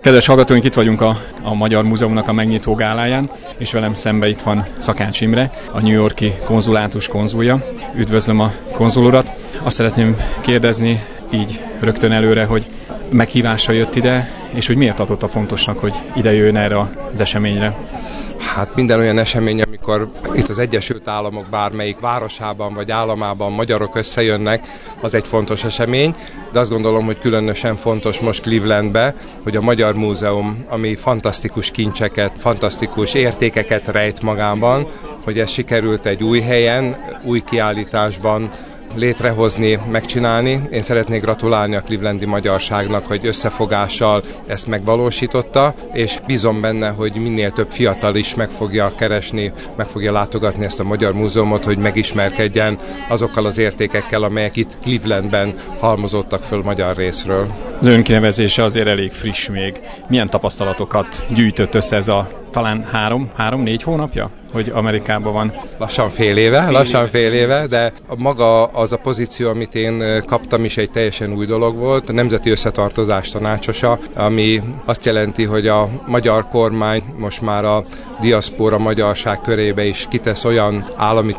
Kedves hallgatóink, itt vagyunk a Magyar Múzeumnak a megnyitó gáláján, és velem szembe itt van Szakács Imre, a New York-i konzulátus konzulja. Üdvözlöm a konzul urat. Azt szeretném kérdezni így rögtön előre, hogy meghívásra jött ide, és hogy miért tartotta fontosnak, hogy ide jöjjön erre az eseményre? Hát minden olyan esemény, amikor itt az Egyesült Államok bármelyik városában vagy államában magyarok összejönnek, az egy fontos esemény, de azt gondolom, hogy különösen fontos most Clevelandbe, hogy a Magyar Múzeum, ami fantasztikus kincseket, fantasztikus értékeket rejt magában, hogy ez sikerült egy új helyen, új kiállításban létrehozni, megcsinálni. Én szeretnék gratulálni a clevelandi magyarságnak, hogy összefogással ezt megvalósította, és bízom benne, hogy minél több fiatal is meg fogja keresni, meg fogja látogatni ezt a Magyar Múzeumot, hogy megismerkedjen azokkal az értékekkel, amelyek itt Clevelandben halmozottak föl magyar részről. Az önkinevezése azért elég friss még. Milyen tapasztalatokat gyűjtött össze ez a talán 3-4 hónapja, hogy Amerikában van? Lassan fél éve, de maga az a pozíció, amit én kaptam is egy teljesen új dolog volt, a Nemzeti Összetartozás tanácsosa, ami azt jelenti, hogy a magyar kormány most már a diaszpóra magyarság körébe is kitesz olyan állami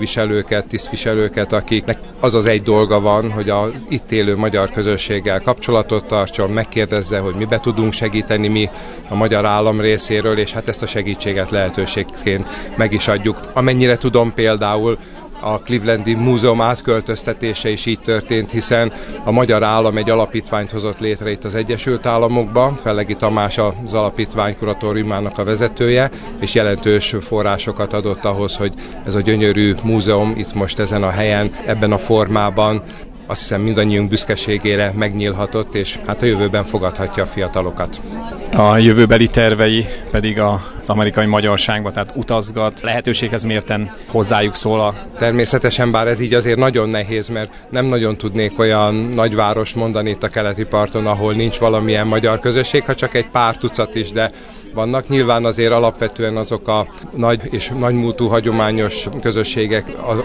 tisztviselőket, akiknek az az egy dolga van, hogy az itt élő magyar közösséggel kapcsolatot tartson, megkérdezze, hogy mibe tudunk segíteni mi a magyar állam részéről, és hát ezt a segítséget lehetőségként meg is adjuk. Amennyire tudom, például a Clevelandi Múzeum átköltöztetése is így történt, hiszen a magyar állam egy alapítványt hozott létre itt az Egyesült Államokba, Fellegi Tamás az alapítvány kuratóriumának a vezetője, és jelentős forrásokat adott ahhoz, hogy ez a gyönyörű múzeum itt most ezen a helyen, ebben a formában azt hiszem mindannyiunk büszkeségére megnyílhatott, és hát a jövőben fogadhatja a fiatalokat. A jövőbeli tervei pedig az amerikai magyarságba, tehát utazgat, lehetőséghez mérten hozzájuk szól Természetesen, bár ez így azért nagyon nehéz, mert nem nagyon tudnék olyan nagyváros mondani itt a keleti parton, ahol nincs valamilyen magyar közösség, ha csak egy pár tucat is, de vannak. Nyilván azért alapvetően azok a nagy és nagymúltú hagyományos közösségek,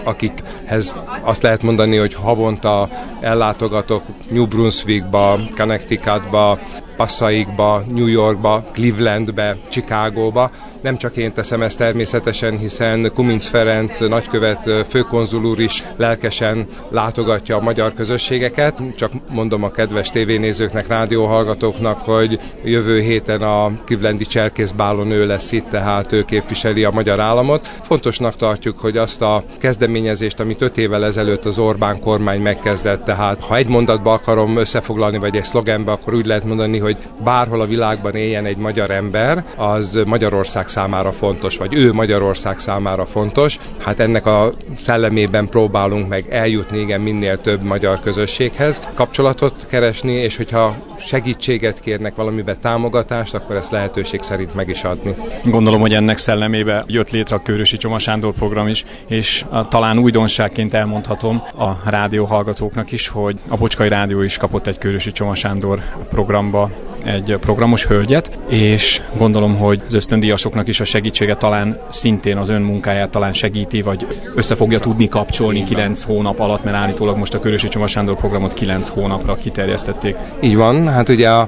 akikhez azt lehet mondani, hogy havonta ellátogatok New Brunswickba, Connecticutba, Passaikba, New Yorkba, Clevelandbe, Chicagóba. Nem csak én teszem ezt természetesen, hiszen Kuminc Ferenc nagykövet főkonzul úr is lelkesen látogatja a magyar közösségeket. Csak mondom a kedves tévénézőknek, rádióhallgatóknak, hogy jövő héten a clevelandi cserkészbálon ő lesz itt, tehát ő képviseli a magyar államot. Fontosnak tartjuk, hogy azt a kezdeményezést, amit 5 évvel ezelőtt az Orbán kormány megkezdett, tehát ha egy mondatba akarom összefoglalni, vagy egy szlogenbe, akkor úgy lehet mondani, hogy bárhol a világban éljen egy magyar ember, az Magyarország számára fontos, vagy ő Magyarország számára fontos. Hát ennek a szellemében próbálunk meg eljutni, igen, minél több magyar közösséghez, kapcsolatot keresni, és hogyha segítséget kérnek, valamiben támogatást, akkor ezt lehetőség szerint meg is adni. Gondolom, hogy ennek szellemében jött létre a Kőrösi Csoma Sándor program is, és talán újdonságként elmondhatom a rádióhallgatóknak is, hogy a Bocskai Rádió is kapott egy Kőrösi Csoma Sándor programba egy programos hölgyet, és gondolom, hogy az ösztöndíjasoknak is a segítsége talán szintén az ön munkáját talán segíti, vagy össze fogja tudni kapcsolni 9 hónap alatt, mert állítólag most a Kőrösi Csoma Sándor programot 9 hónapra kiterjesztették. Így van, hát ugye a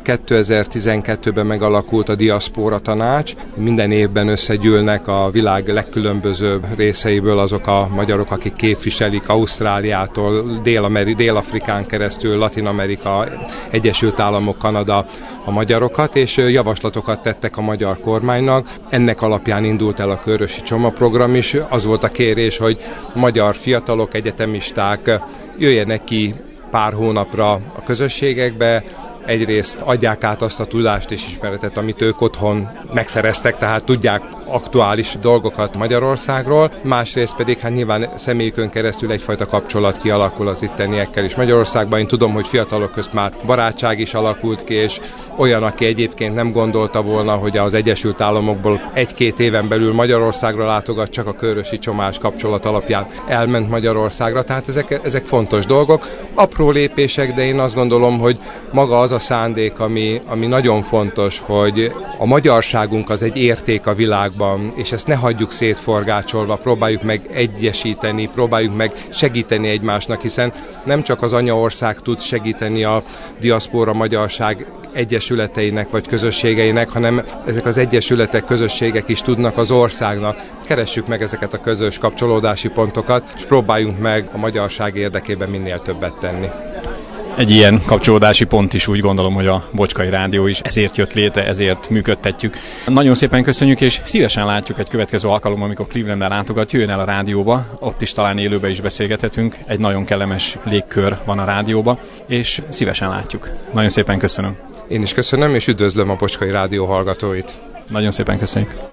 2012-ben megalakult a Diaszpóra Tanács, minden évben összegyűlnek a világ legkülönbözőbb részeiből azok a magyarok, akik képviselik Ausztráliától, Dél-Afrikán keresztül, Latin-Amerika, Egyesült Államok, Kanada a magyarokat, és javaslatokat tettek a magyar kormánynak. Ennek alapján indult el a Kőrösi Csoma program is. Az volt a kérés, hogy magyar fiatalok, egyetemisták jöjjenek ki pár hónapra a közösségekbe, egyrészt adják át azt a tudást és ismeretet, amit ők otthon megszereztek, tehát tudják aktuális dolgokat Magyarországról, másrészt pedig hát nyilván személyükön keresztül egyfajta kapcsolat kialakul az itteniekkel is Magyarországban. Én tudom, hogy fiatalok közt már barátság is alakult ki, és olyan, aki egyébként nem gondolta volna, hogy az Egyesült Államokból 1-2 éven belül Magyarországra látogat, csak a Kőrösi Csomás kapcsolat alapján elment Magyarországra, tehát ezek fontos dolgok. Apró lépések, de én azt gondolom, hogy maga az a a szándék, ami nagyon fontos, hogy a magyarságunk az egy érték a világban, és ezt ne hagyjuk szétforgácsolva, próbáljuk meg egyesíteni, próbáljuk meg segíteni egymásnak, hiszen nem csak az anyaország tud segíteni a diaszpóra magyarság egyesületeinek vagy közösségeinek, hanem ezek az egyesületek, közösségek is tudnak az országnak. Keressük meg ezeket a közös kapcsolódási pontokat, és próbáljunk meg a magyarság érdekében minél többet tenni. Egy ilyen kapcsolódási pont is úgy gondolom, hogy a Bocskai Rádió is ezért jött létre, ezért működtetjük. Nagyon szépen köszönjük, és szívesen látjuk egy következő alkalommal, amikor Clevelandben látogat, jöjjön el a rádióba, ott is talán élőben is beszélgethetünk, egy nagyon kellemes légkör van a rádióba, és szívesen látjuk. Nagyon szépen köszönöm. Én is köszönöm, és üdvözlöm a Bocskai Rádió hallgatóit. Nagyon szépen köszönjük.